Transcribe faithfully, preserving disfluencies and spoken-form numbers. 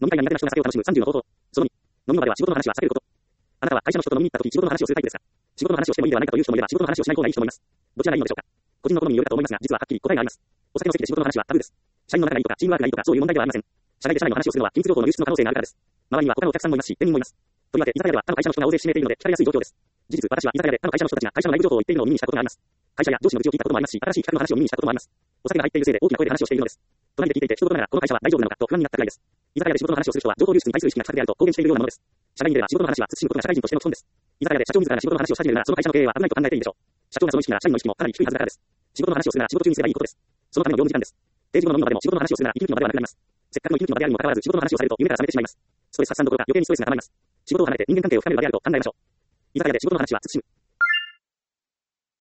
飲み会が苦手な人が酒を楽しむさんじゅうの方法。そのに、飲みの場では仕事の話は避けること。あなたは会社の人と飲みに行った時仕事の話をするタイプですか？仕事の話をしてもいいではないかという人もいれば仕事の話をしない方がいい人もいます。どちらがいいのでしょうか？個人の好みによるかと思いますが、実ははっきり答えがあります。お酒の席で仕事の話はタブーです。社員の仲がいいとかチームワークがいいとかそういう問題ではありません。社内で社内の話をするのは機密情報の流出の可能性があるからです。周りには他のお客さんもいますし、店員もいます。とりわけ居酒屋では他の会社の人が大勢占めているので聞かれやすい状況です。事実、私は居酒屋で他の会社の人たちが会社の内部情報を言っているのを耳にしたことがあります。会社や上司の愚痴を聞いたこともありますし、新しい企画の話を耳にしたこともあります。お酒が入っているせいで大きな声で話をしているのです。隣で聞いていて、一言ながらこの会社は大丈夫なのかと不安になったくらいです。居酒屋で仕事の話をする人は情報流出に対する意識が高くであると公言しているようなものです。社外では仕事の話は慎むことが社会人としての基本です。居酒屋で社長自らが仕事の話をし始めるならその会社の経営は危ないと考えていいでしょう。社長がその意識なら社員の意識もかなり低いはずだからです。仕事の話をするなら仕事中にすればいいことです。そのための業務時間です。定時後の飲みの場でも仕事の話をするなら息抜きの場ではなくなります。せっかくの息抜きの場であるにもかかわらず仕事の話をされると夢から覚めてしまいます。ストレス発散どころか余計にストレスが溜まります。仕事を離れて人間関係を深める場であると考えましょう。居酒屋で仕事の話は慎む。